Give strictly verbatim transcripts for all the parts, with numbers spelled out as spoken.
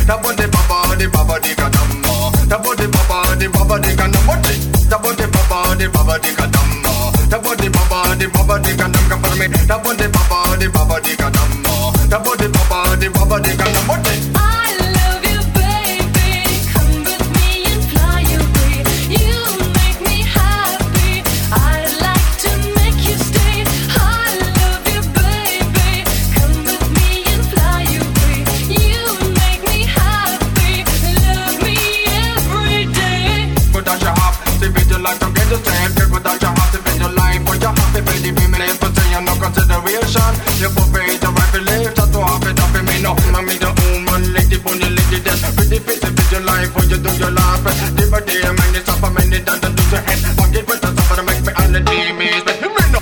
Tabo de baba de baba de kadamma. Tabo de baba de baba de kanamote. Tabo de baba de baba de kadamma. Tabo de baba de baba de kanam kaparme. Tabo de baba de baba de kadamma. Tabo de baba de baba de kanamote. I love you, baby. Come with me and fly away. You make me happy. I'd like to make you stay. I love you, baby. Come with me and fly away. You make me happy. Love me every day. Good as you have, see with your life to get the same. Good as you have, see with your life. For your happy baby, be me for saying no consideration. You put me the right belief, just to have it up in me. No, mommy the woman, lady, bunny, lady, that's pretty fit with your life. For you do your life, day by day, man, it's up a minute, and then do your head. Forget what the suffer make me on the team is. But you know.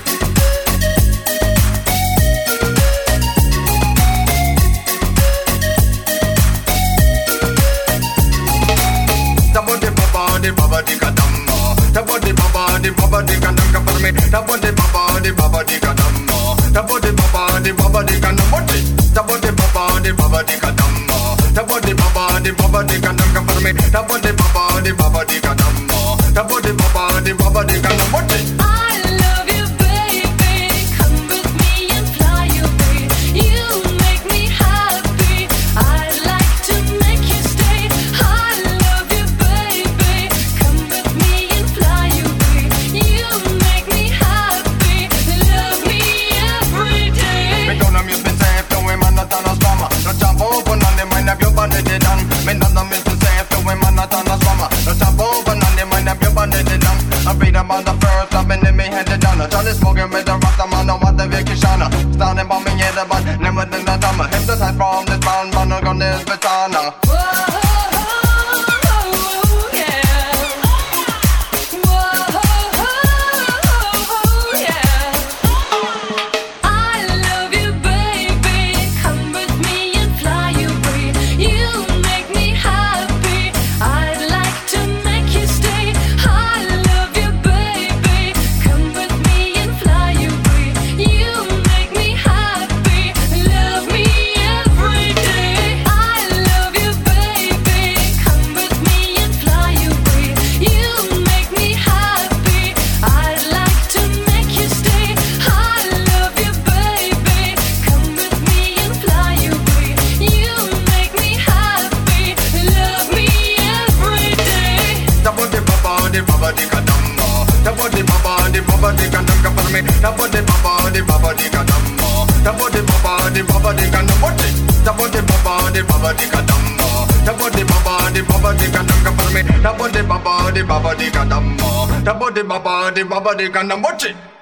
Tabo de baba de baba de kadamma. Tabo de baba de baba de kanam kaparme. Tabo de baba de baba de kadamma. Tabo de baba de baba de kanamote. Tabo de baba de baba de kadamma. Tabo de baba de baba de kanam kaparme. Tabo de baba de baba de kadamma. Tabo de baba de baba de kanamote. I love you, baby. Come with me and fly away. You make me happy. I'd like to make you stay. I love you, baby. Come with me and fly away. You make me happy. Love me every day. Me gonna miss me safe, no way man not on a swammer. No jump over on the mind of your body they done. Me gonna miss me safe, no way man not on a swammer. No jump over on the mind of your body they done. I beat them on the first, I've been in me headed down. Charlie smoking with the rasta man, no what the vacation. Standing by me in the band, never did the dumb. Him the side from this man, but no gun this bitana. Whoa, yeah. Whoa, yeah. I love you, baby. Come with me and fly away. You make me happy. I'd like to make you stay. I love you, baby. Come with me and fly away. You make me happy. Love me every day. I love you, baby. Come with me and fly away. You make me happy. I'd like to make you stay. I love you, baby. Come with me and fly away. You make me happy. Love me every day. Tabo de baba de baba de kadamma. Tabo de baba de baba de kanam kaparme. Tabo de baba de baba de kadamma. Tabo de baba de baba de kanamote. Tabo de baba de baba de kadamma. Tabo de baba de baba de kanam kaparme. Tabo de baba de baba de kadamma. Tabo de baba de baba de kanamote.